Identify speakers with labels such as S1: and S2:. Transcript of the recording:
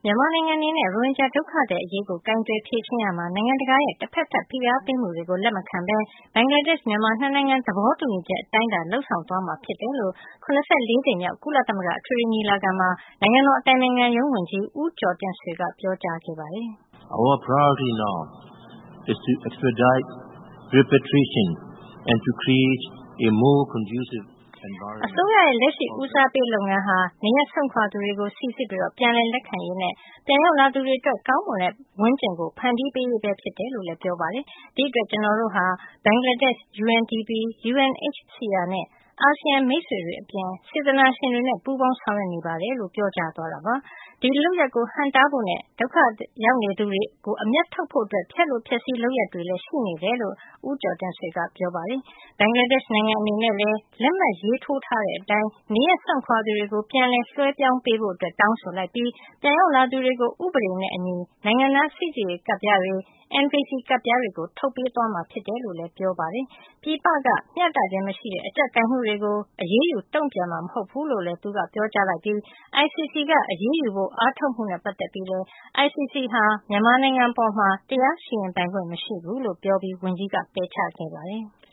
S1: မြန်မာနိုင်ငံအနေနဲ့ ရိုဟင်ဂျာဒုက္ခသည်အရေးကို ကိုင်တွယ်ဖြေရှင်းရာမှာ နိုင်ငံတကာရဲ့ တဖက်သတ်ဖိအားပေးမှုတွေကို လက်မခံဘဲ ဘင်္ဂလားဒေ့ရှ်-မြန်မာ နှစ်နိုင်ငံသဘောတူညီချက်အတိုင်းသာ လုပ်ဆောင်သွားမှာဖြစ်တယ်လို့ ၇၄ ကြိမ်မြောက် ကုလသမဂ္ဂအထွေထွေညီလာခံမှာ နိုင်ငံတော်အတိုင်ပင်ခံရုံးဝန်ကြီး ဦးကျော်တင့်ဆွေက ပြောကြားခဲ့ပါတယ်။
S2: Our priority now is to expedite repatriation and to create a more conducive environment.
S1: အစိုးရရဲ့လက်ရှိဦးစားပေးလုပ်ငန်းဟာ နေရပ်စွန့်ခွာသူတွေကို စိစစ်ပြီးပြန်လည်လက်ခံရေးနဲ့ ပြန်ရောက်လာသူတွေအတွက် ကောင်းမွန်တဲ့ဝန်းကျင်ကိုဖန်တီးပေးရေးပဲဖြစ်တယ်လို့လည်းပြောပါတယ်။ ဒီအတွက် ကျနော်တို့ဟာ ဘင်္ဂလားဒေ့ရှ်၊ UNDP ၊ UNHCR နဲ့ အာဆီယံမိတ်ဆွေတွေအပြင် စေတနာရှင်တွေနဲ့ ပူးပေါင်းဆောင်ရွက်နေပါတယ်လို့ ပြောကြားသွားတာပါ။ ဒီလုပ်ရပ်ကိုဟန့်တားဖို့နဲ့ ဒုက္ခရောက်နေသူတွေကို အမြတ်ထုတ်ဖို့ ဖျက်လိုဖျက်ဆီးလုပ်ရပ်တွေလည်းရှိနေတယ်လို့ ဦးကျော်တင့်ဆွေကပြောပါတယ်။ ဘင်္ဂလားဒေ့ရှ်နိုင်ငံအနေနဲ့လည်း လက်မှတ်ရေးထိုးထားတဲ့အတိုင်း နေရပ်စွန့်ခွာသူတွေကို ပြန်လည်လွှဲပြောင်းပေးဖို့တောင်းဆိုလိုက်ပြီး ပြန်ရောက်လာသူတွေကို ဥပဒေနဲ့အညီ နိုင်ငံသားစိစစ်ရေးကဒ်ပြားတွေ NVC ကဒ်ပြားတွေ ထုတ်ပေးသွားမှာဖြစ်တယ်လို့လည်းပြောပါတယ်။ ပြည်ပက မျှတခြင်းမရှိတဲ့ အကျပ်ကိုင်မှုတွေကို အရေးယူတုံ့ပြန်မှာမဟုတ်ဘူးလို့လည်း သူကပြောကြားလိုက်ပြီး ICC ကအရေးယူဖို့အားထုတ်မှုနဲ့ပတ်သက်ပြီးလည်း ICC ဟာ မြန်မာနိုင်ငံအပေါ် တရားစီရင်ပိုင်ခွင့်မရှိဘူးလို့ပြောပြီး ဝန်ကြီးကပယ်ချခဲ့ပါတယ်။